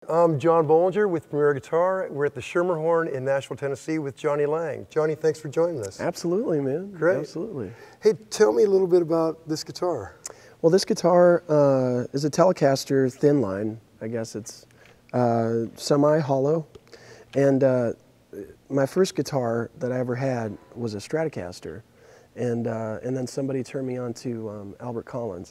I'm John Bollinger with Premier Guitar. We're at the Schermerhorn in Nashville, Tennessee with Johnny Lang. Johnny, thanks for joining us. Absolutely, man. Great. Absolutely. Hey, tell me a little bit about this guitar. Well, this guitar is a Telecaster thin line. I guess it's semi-hollow. And my first guitar that I ever had was a Stratocaster. And then somebody turned me on to Albert Collins.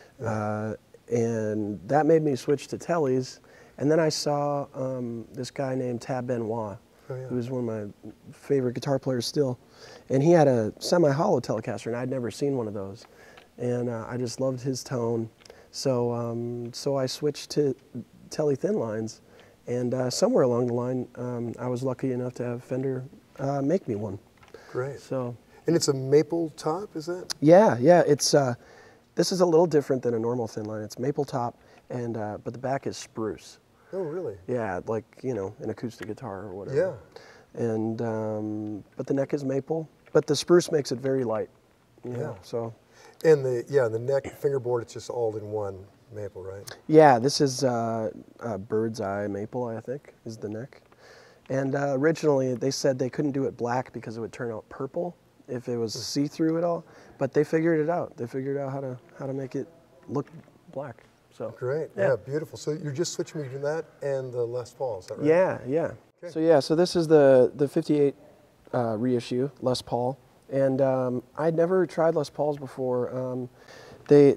And that made me switch to Tellys. And then I saw this guy named Tab Benoit, who's one of my favorite guitar players still. And he had a semi-hollow Telecaster, and I'd never seen one of those. And I just loved his tone. So, so I switched to Tele thin lines. And somewhere along the line, I was lucky enough to have Fender make me one. Great. So. And it's a maple top, is that? Yeah, yeah. It's this is a little different than a normal thin line. It's maple top, and but the back is spruce. Oh, really? Yeah, like, you know, an acoustic guitar or whatever. Yeah. And but the neck is maple, but the spruce makes it very light. You know, so. And the neck fingerboard, it's just all in one maple, right? Yeah, this is bird's eye maple, I think, is the neck. And originally they said they couldn't do it black because it would turn out purple if it was see-through at all. But they figured it out. They figured out how to make it look black. So great. Yeah, beautiful. So you're just switching between that and the Les Paul, is that right? Yeah, yeah. Okay. So this is the 58 reissue Les Paul, and I'd never tried Les Pauls before. They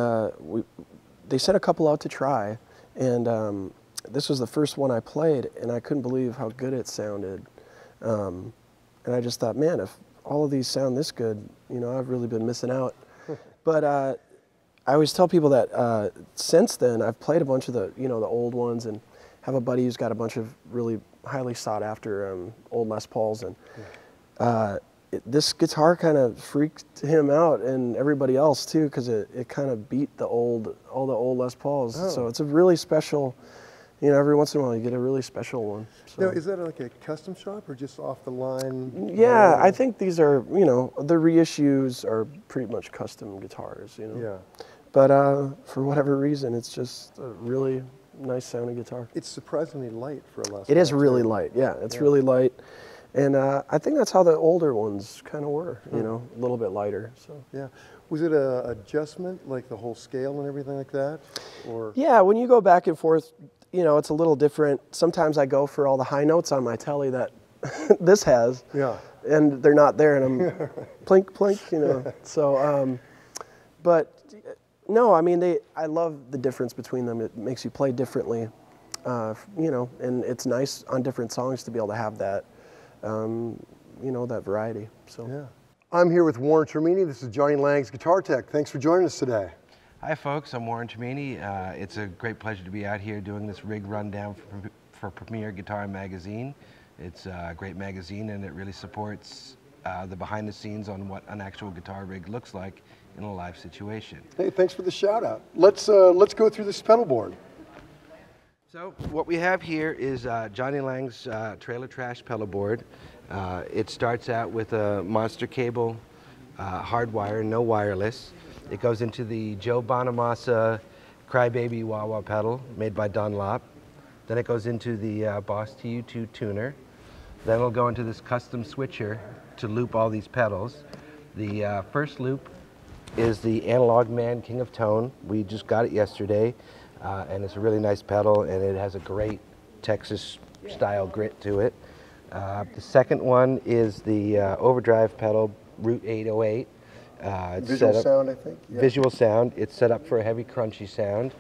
sent a couple out to try, and this was the first one I played, and I couldn't believe how good it sounded. And I just thought, man, if all of these sound this good, you know, I've really been missing out. But I always tell people that since then I've played a bunch of the old ones, and have a buddy who's got a bunch of really highly sought after old Les Pauls, and this guitar kind of freaked him out and everybody else too, because it kind of beat all the old Les Pauls. Oh. So it's a really special, you know, every once in a while you get a really special one. So. Now, is that like a custom shop or just off the line? Yeah, I think these are, you know, the reissues are pretty much custom guitars, you know. Yeah. But for whatever reason, it's just a really nice sounding guitar. It's surprisingly light for a Les Paul. It is really light, yeah. It's really light. And I think that's how the older ones kind of were, you know, a little bit lighter. So. Yeah. Was it an adjustment, like the whole scale and everything like that? Or? Yeah, when you go back and forth, you know, it's a little different. Sometimes I go for all the high notes on my Tele that this has. Yeah. And they're not there, and I'm plink, plink, you know. So, but no, I mean, I love the difference between them. It makes you play differently, you know, and it's nice on different songs to be able to have that, you know, that variety. So. Yeah. I'm here with Warren Termini. This is Johnny Lang's Guitar Tech. Thanks for joining us today. Hi folks, I'm Warren Termini. It's a great pleasure to be out here doing this rig rundown for Premier Guitar Magazine. It's a great magazine, and it really supports the behind the scenes on what an actual guitar rig looks like in a live situation. Hey, thanks for the shout out. Let's go through this pedal board. So what we have here is Johnny Lang's Trailer Trash pedal board. It starts out with a monster cable, hardwire, no wireless. It goes into the Joe Bonamassa Crybaby Wah Wah pedal made by Dunlop. Then it goes into the Boss TU2 tuner. Then it'll go into this custom switcher to loop all these pedals. The first loop is the Analog Man King of Tone. We just got it yesterday, and it's a really nice pedal, and it has a great Texas style grit to it. The second one is the overdrive pedal, Route 808. Visual sound, I think. Yeah. Visual sound. It's set up for a heavy, crunchy sound.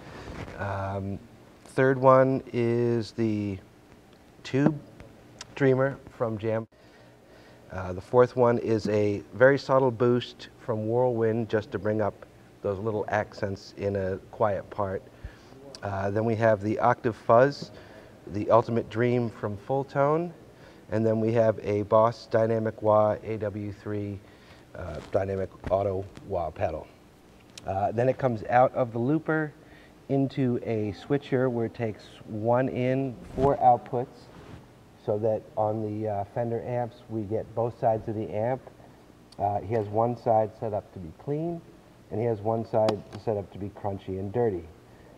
Third one is the Tube Dreamer from Jam. The fourth one is a very subtle boost from Whirlwind, just to bring up those little accents in a quiet part. Then we have the Octave Fuzz, the Ultimate Dream from Full Tone, and then we have a Boss Dynamic Wah AW3 Dynamic Auto Wah pedal. Then it comes out of the looper into a switcher where it takes 1 in, 4 outputs, so that on the Fender amps we get both sides of the amp. He has one side set up to be clean, and he has one side set up to be crunchy and dirty.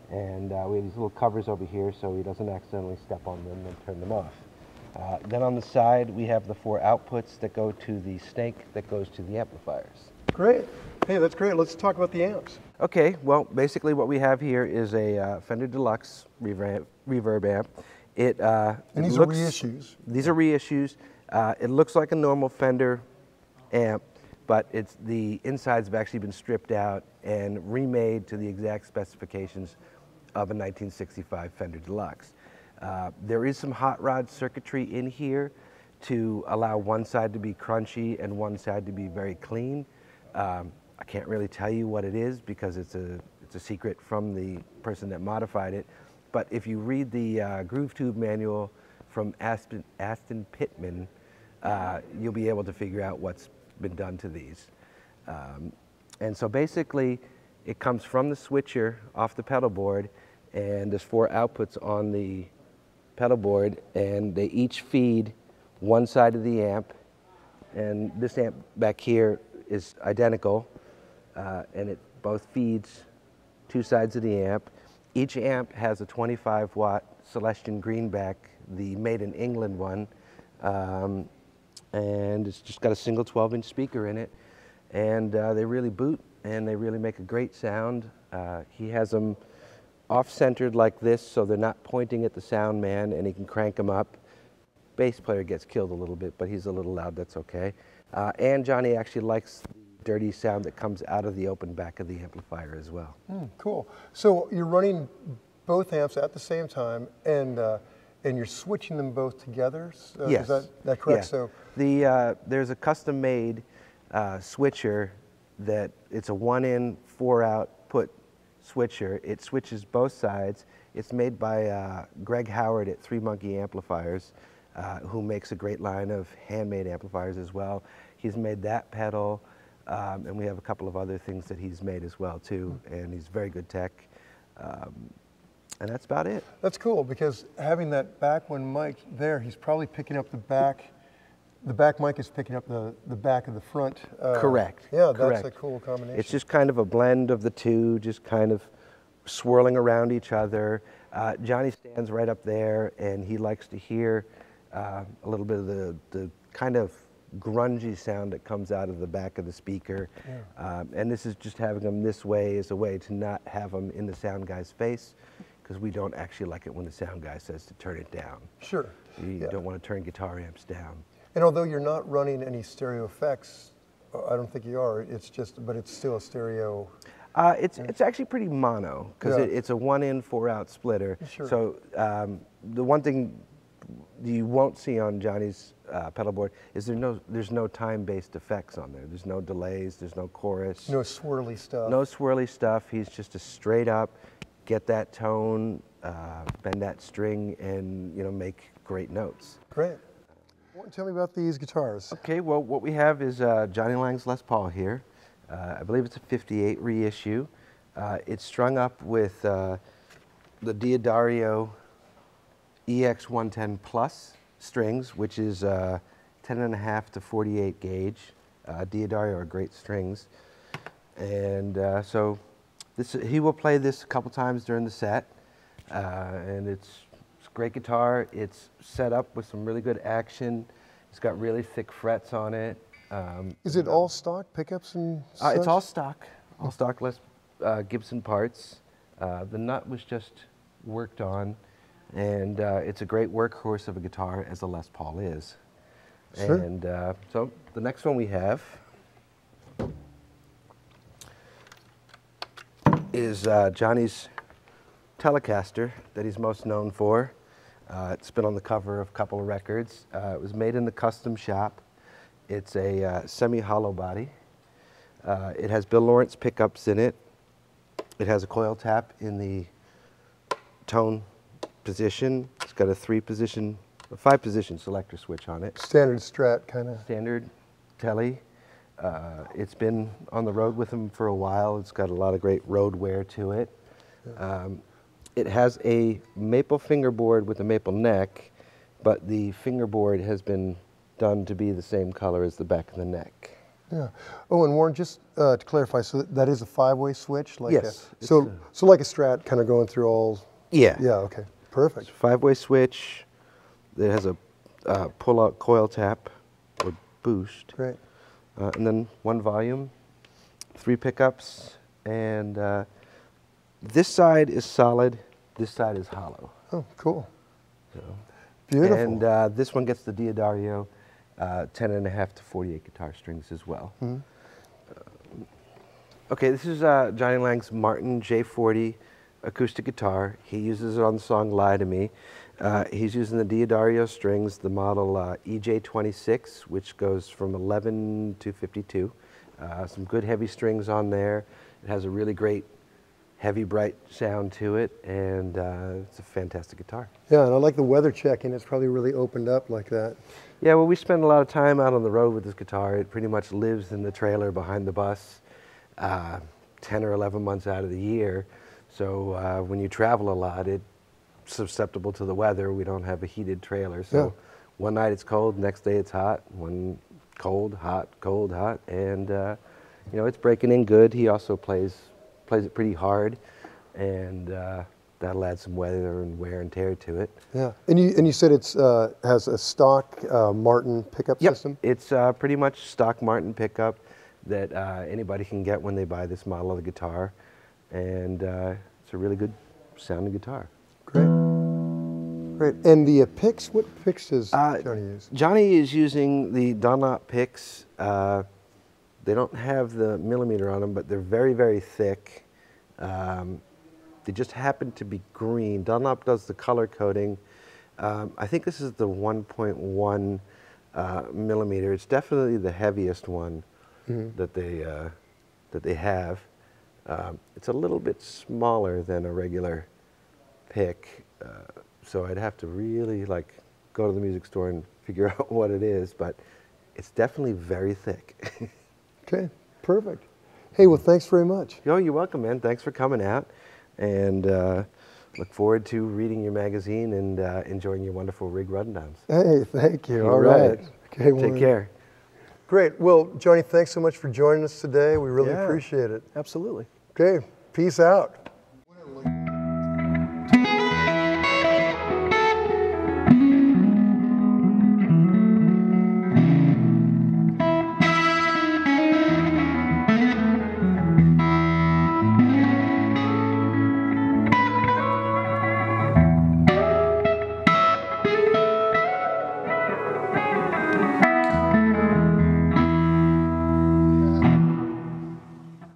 And we have these little covers over here so he doesn't accidentally step on them and turn them off. Then on the side, we have the 4 outputs that go to the snake that goes to the amplifiers. Great. Hey, that's great. Let's talk about the amps. Okay, well, basically what we have here is a Fender Deluxe reverb amp. And these are reissues. These are reissues. It looks like a normal Fender amp, but the insides have actually been stripped out and remade to the exact specifications of a 1965 Fender Deluxe. There is some hot rod circuitry in here to allow one side to be crunchy and one side to be very clean. I can't really tell you what it is because it's a secret from the person that modified it. But if you read the Groove Tube manual from Aston Pittman, you'll be able to figure out what's been done to these. And so basically, it comes from the switcher off the pedal board, and there's 4 outputs on the pedal board, and they each feed one side of the amp. And this amp back here is identical, and it both feeds 2 sides of the amp. Each amp has a 25-watt Celestion Greenback, the made in England one, and it's just got a single 12-inch speaker in it, and they really boot, and they really make a great sound. He has them off-centered like this, so they're not pointing at the sound man, and he can crank them up. Bass player gets killed a little bit, but he's a little loud, that's okay. And Johnny actually likes the dirty sound that comes out of the open back of the amplifier as well. Cool. So you're running both amps at the same time, and you're switching them both together? Yes. Is that correct? Yeah. So there's a custom-made switcher that it's a 1-in, 4-output switcher. It switches both sides. It's made by Greg Howard at 3 Monkey Amplifiers, who makes a great line of handmade amplifiers as well. He's made that pedal, and we have a couple of other things that he's made as well too, and he's very good tech. And that's about it. that's cool, because having that back one mic there, he's probably picking up the back. The back mic is picking up the back of the front. Correct. Yeah, Correct. that's a cool combination. It's just kind of a blend of the two, just kind of swirling around each other. Johnny stands right up there, and he likes to hear a little bit of the kind of grungy sound that comes out of the back of the speaker. Yeah. And this is just having them this way is a way to not have them in the sound guy's face, because we don't actually like it when the sound guy says to turn it down. Sure. You don't want to turn guitar amps down. And although you're not running any stereo effects, I don't think you are, but it's still a stereo. It's actually pretty mono, because Yeah. it's a 1-in, 4-out splitter. Sure. So the one thing you won't see on Johnny's pedal board is there's no time-based effects on there. There's no delays, there's no chorus. No swirly stuff. No swirly stuff. He's just a straight up, get that tone, bend that string, and make great notes. Great. Tell me about these guitars. Okay, well, what we have is Johnny Lang's Les Paul here. I believe it's a 58 reissue. It's strung up with the Diodario EX110 Plus strings, which is 10.5 to 48 gauge. Diodario are great strings. And so he will play this a couple times during the set. And it's a great guitar. It's set up with some really good action. It's got really thick frets on it. Is it all stock pickups and such? It's all stock Gibson parts. The nut was just worked on, and it's a great workhorse of a guitar, as a Les Paul is. Sure. And so the next one we have is Johnny's Telecaster that he's most known for. It's been on the cover of a couple of records. It was made in the custom shop. It's a semi-hollow body. It has Bill Lawrence pickups in it. It has a coil tap in the tone position. It's got a 5-position selector switch on it. Standard Strat kind of. Standard Tele. It's been on the road with him for a while. It's got a lot of great road wear to it. It has a maple fingerboard with a maple neck, but the fingerboard has been done to be the same color as the back of the neck. Yeah. Oh, and Warren, just to clarify, so that is a 5-way switch? Like Yes, so like a Strat kind of going through all... Yeah. Yeah, okay. Perfect. 5-way switch. It has a pull-out coil tap or boost. Great. And then 1 volume, 3 pickups, and this side is solid, this side is hollow. Oh, cool. So. Beautiful. And this one gets the D'Addario 10.5 to 48 guitar strings as well. Okay, this is Johnny Lang's Martin J40 acoustic guitar. He uses it on the song Lie to Me. He's using the D'Addario strings, the model EJ26, which goes from 11 to 52. Some good heavy strings on there. It has a really great heavy, bright sound to it, and it's a fantastic guitar. Yeah, and I like the weather checking. It's probably really opened up like that. Yeah, well, we spend a lot of time out on the road with this guitar. It pretty much lives in the trailer behind the bus 10 or 11 months out of the year. So when you travel a lot, it's susceptible to the weather. We don't have a heated trailer. So one night it's cold, next day it's hot. One cold, hot, and you know, it's breaking in good. He also plays it pretty hard, and that'll add some weather and wear and tear to it. Yeah, and you said it's has a stock Martin pickup system? It's pretty much stock Martin pickup that anybody can get when they buy this model of the guitar, and it's a really good sounding guitar. Great. Great. And the picks, what picks does Johnny use? Johnny is using the Dunlop picks. They don't have the millimeter on them, but they're very, very thick. They just happen to be green. Dunlop does the color coding. I think this is the 1.1 millimeter. It's definitely the heaviest one that they have. It's a little bit smaller than a regular pick, so I'd have to really like go to the music store and figure out what it is, but it's definitely very thick. Okay, perfect. Hey, well, thanks very much. Oh, you're welcome, man. Thanks for coming out, and look forward to reading your magazine and enjoying your wonderful rig rundowns. Hey, thank you. All right. right. Okay, Take care. Great. Well, Johnny, thanks so much for joining us today. We really appreciate it. Absolutely. Okay, peace out.